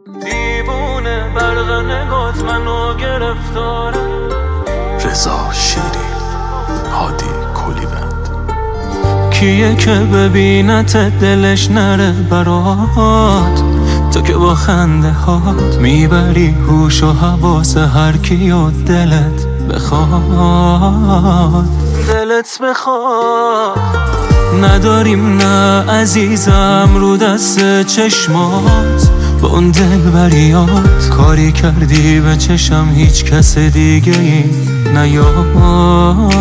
دیوونه برق نگات منو گرفتاره. رضا شیری، هادی کلیوند. کیه که ببینت دلش نره برات، تو که با خنده هات میبری هوش و حواس هر کی و دلت بخواد. دلت بخواد نداریم نه عزیزم، رو دست چشمات با اون دلبریات کاری کردی به چشم هیچ کس دیگه ای نیاد.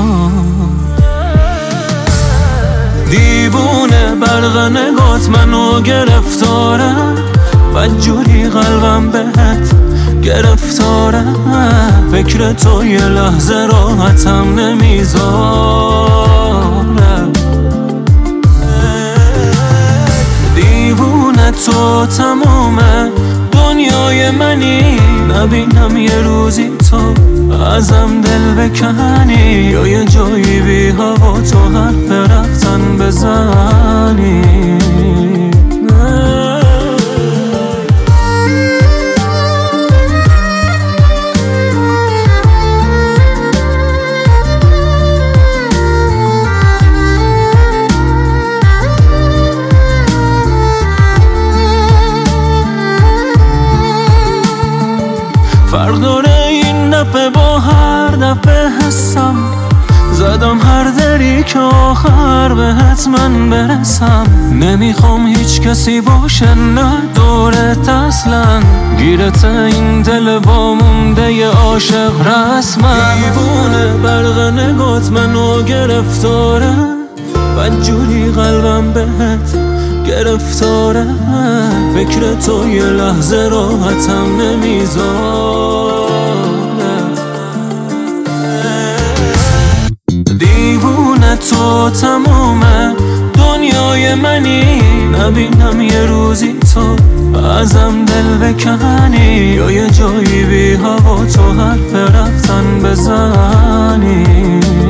دیوونه برق نگات منو گرفتاره، بدجوری قلبم بهت گرفتاره. فکر تو یه لحظه راحتم نمیذاره. دیوونه تو تمام دنیای منی، نبینم یه روزی تو ازم دل بکنی، یا یه جایی بی هوا تو حرف رفتن بزنی. فرق داره این دفعه با هر دفعه حسم، زدم هر دری که آخر بهت من برسم. نمیخوام هیچ کسی باشه نه دورت اصلا، گیرت این دل با مونده ی عاشق رسمم. دیوونه برق نگات منو گرفتاره، بدجوری قلبم بهت گرفتاره. فکر تو یه لحظه راحتم نمیذاره. دیوونه تو تمام دنیای منی، نبینم یه روزی تو ازم دل بکنی، یا یه جایی بی هوا تو حرف رفتن بزنی.